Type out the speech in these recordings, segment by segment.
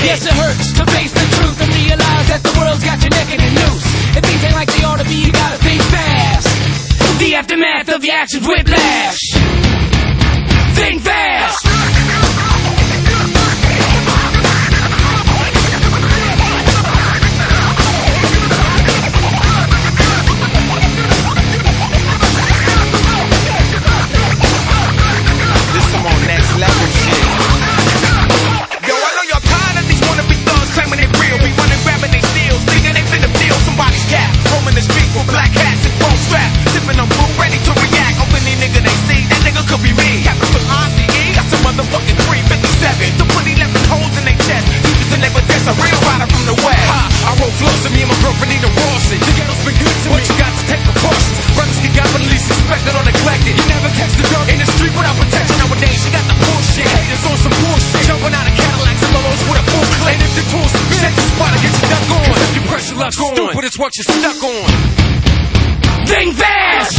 Yes, it hurts to face the truth and realize that the world's got you naked and loose. If things ain't like they ought to be, you gotta think fast. The aftermath of your actions, whiplash. Think fast. This some more next level shit. Yo, I know y'all tired of these wannabe thugs claiming they real. Be running, grabbing they steals, thinking they finna steal somebody's cap. Roaming the street with black hats and phone straps, sipping on brew, ready to react. Open any nigga they see, that nigga could be me. Captain from ICE, got some motherfucking 357. The putty left with holes in their chest. You just a never guess a real rider from the west. I roll floors to me and my girlfriend need a Rawson. The ghetto's been good to me, but you got to take precautions. Brothers get got but at least suspected or neglected. You never catch the girl in the street without protection. Nowadays she got the bullshit, haters on some bullshit. Jumping out of Cadillacs and Lolos with a full clip. And if the tools are set the spot to get you duck on. If you press your luck on, stupid it's what you're stuck on. Think fast.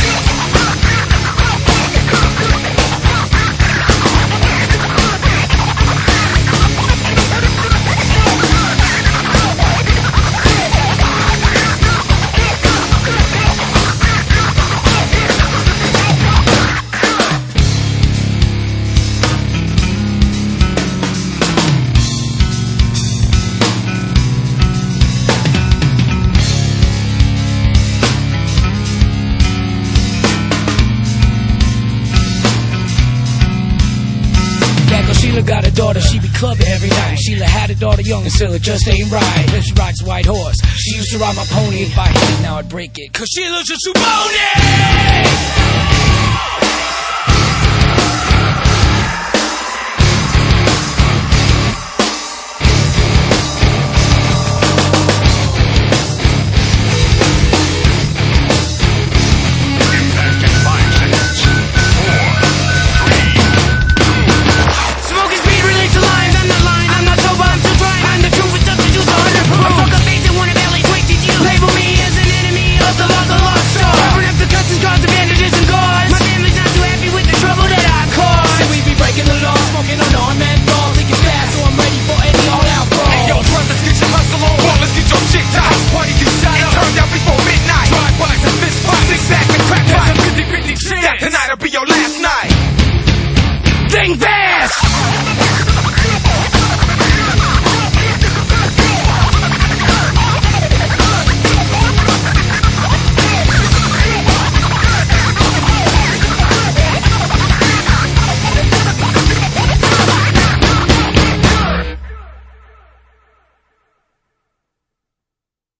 Sheila got a daughter, she be clubbing every night. Sheila had a daughter young and still it just ain't right. Then she rides a white horse. She used to ride my pony. If I hit it, now I'd break it. Cause Sheila's just a pony!